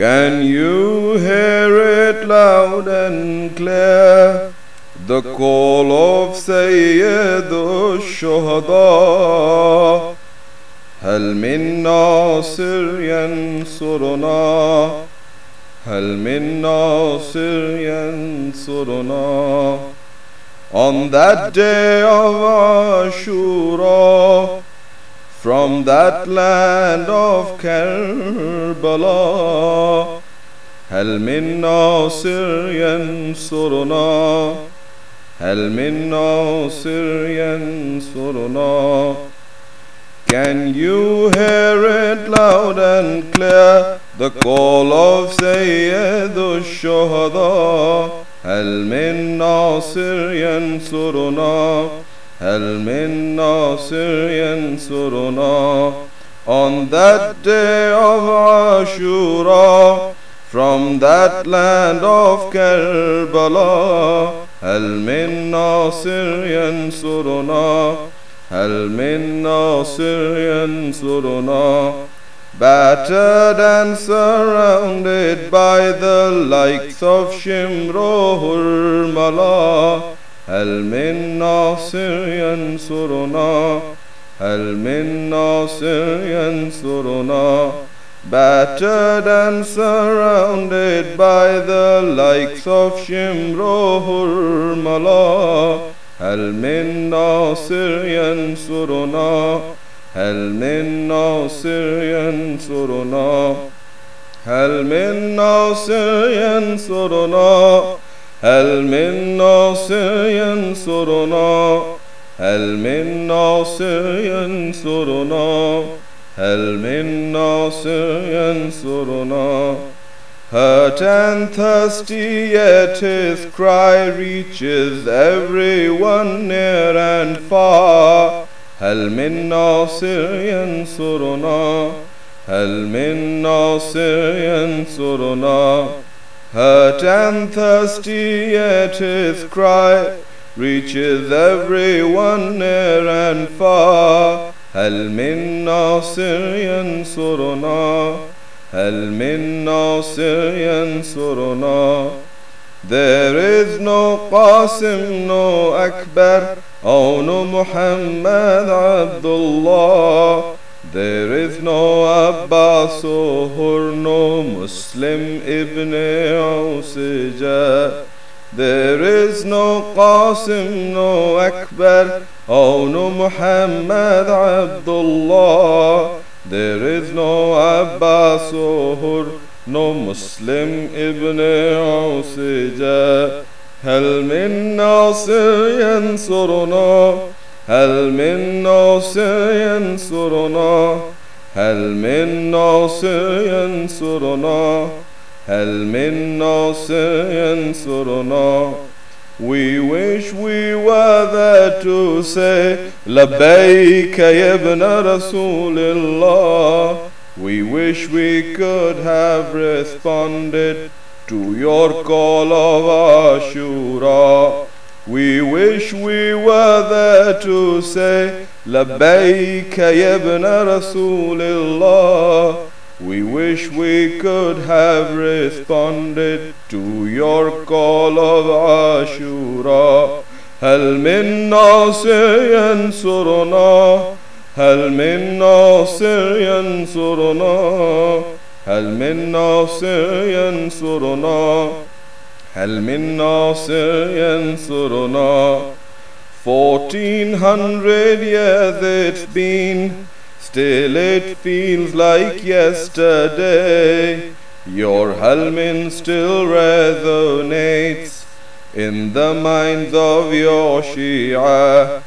Can you hear it loud and clear? The call of Sayyid al-Shuhada. هل من ناصر ينصرنا هل من ناصر ينصرنا On that day of Ashura, from that land of Karbala, هل من ناصر ينصرنا هل من ناصر ينصرنا Can you hear it loud and clear? The call of Sayyid al-Shuhada. هل من ناصر ينصرنا هل من ناصر ينصرنا On that day of Ashura, from that land of Karbala, هل من ناصر ينصرنا هل من ناصر ينصرنا Battered and surrounded by the likes of Shimrohul Mala هل من ناصر ينصرنا هل من ناصر ينصرنا Battered and surrounded by the likes of Shimrohul Mala هل من ناصر ينصرنا هل من ناصر ينصرنا هل من ناصر ينصرنا هل من ناصر ينصرنا هل من ناصر ينصرنا هل من ناصر ينصرنا Hurt and thirsty, yet his cry reaches everyone near and far. هل من ناصر ينصرنا هل من ناصر ينصرنا Hurt and thirsty, yet his cry reaches everyone near and far. هل من ناصر ينصرنا هل من ناصر ينصرنا There is no Qasim, no Akbar, oh no Muhammad Abdullah. There is no Abbas, oh Hur, no Muslim Ibn Usija. There is no Qasim, no Akbar, oh no Muhammad Abdullah. There is no Abbas or Hur, no Muslim Ibn Usija. هل من ناصر ينصرنا هل من ناصر ينصرنا هل من ناصر ينصرنا هل من ناصر ينصرنا We wish we were there to say لبيك يا ابن رسول الله We wish we could have responded to your call of Ashura We wish we were there to say لبيك يا ابن رسول الله We wish we could have responded to your call of Ashura. هل من ناصر ينصرنا هل من ناصر ينصرنا هل من ناصر ينصرنا هل من ناصر ينصرنا 1400 years it's been Still it feels like yesterday Your Halmin still resonates In the minds of your Shia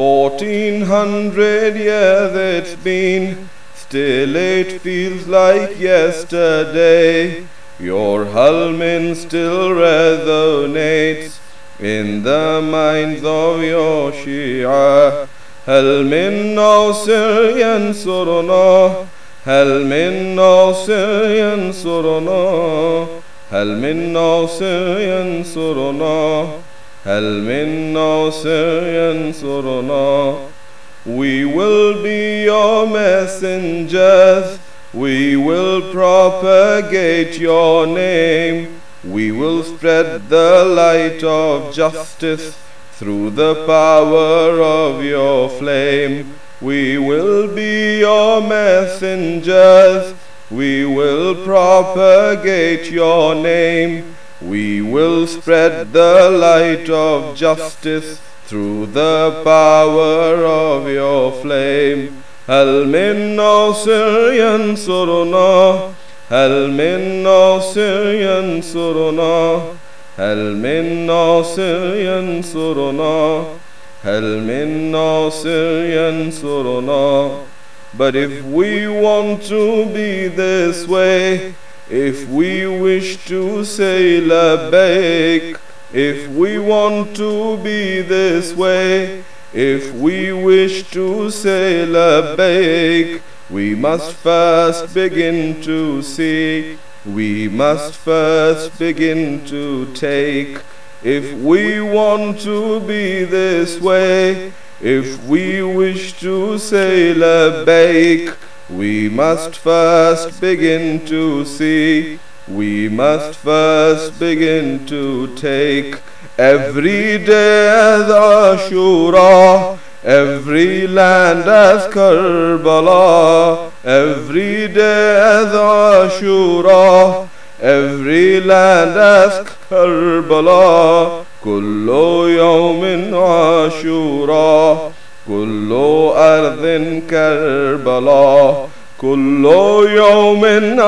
1400 years it's been Still it feels like yesterday Your Halmin still resonates In the minds of your Shia هل من ناصر ينصرنا هل من ناصر ينصرنا هل من ناصر ينصرنا هل من ناصر ينصرنا We will be your messengers We will propagate your name. We will spread the light of justice through the power of your flame. We will be your messengers. We will propagate your name. We will spread the light of justice through the power of your flame. هل من ناصر ينصرنا؟ هل من ناصر ينصرنا؟ هل من ناصر ينصرنا؟ هل من ناصر ينصرنا؟ But if we want to be this way, if we wish to say labbaik, if we want to be this way, if we wish to say labbaik, we must first begin to see, we must first begin to take. If we want to be this way, if we wish to say labbaik, we must first begin to see, we must first begin to take. Every day as Ashura, every land as Karbala, every day as Ashura, every land as Karbala. كل يوم عاشوراء، كل أرض كربلاء، كل يوم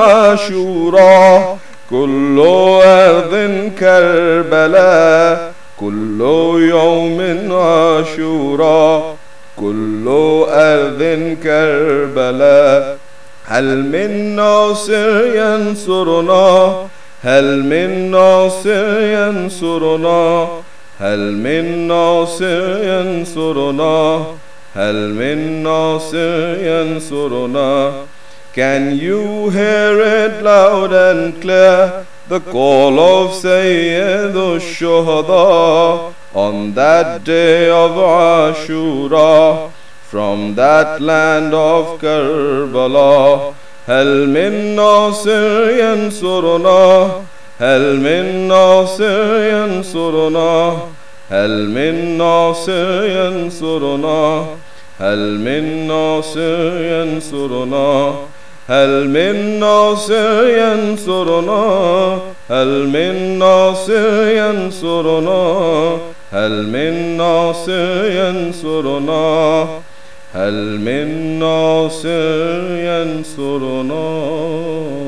عاشوراء، كل أرض كربلاء، كل يوم عاشوراء، كل أرض كربلاء. هل من ناصر ينصرنا؟ هل من ناصر ينصرنا؟ هل من ناصر ينصرنا؟ هل من ناصر ينصرنا؟ Can you hear it loud and clear, the call of Sayyid al-Shuhada on that day of Ashura, from that land of Karbala? هل من ناصر ينصرنا؟ هل من ناصر ينصرنا؟ هل من ناصر ينصرنا؟ هل من ناصر ينصرنا؟ هل من ناصر ينصرنا؟ هل من ناصر ينصرنا؟ هل من ناصر ينصرنا؟ هل من ناصر ينصرنا؟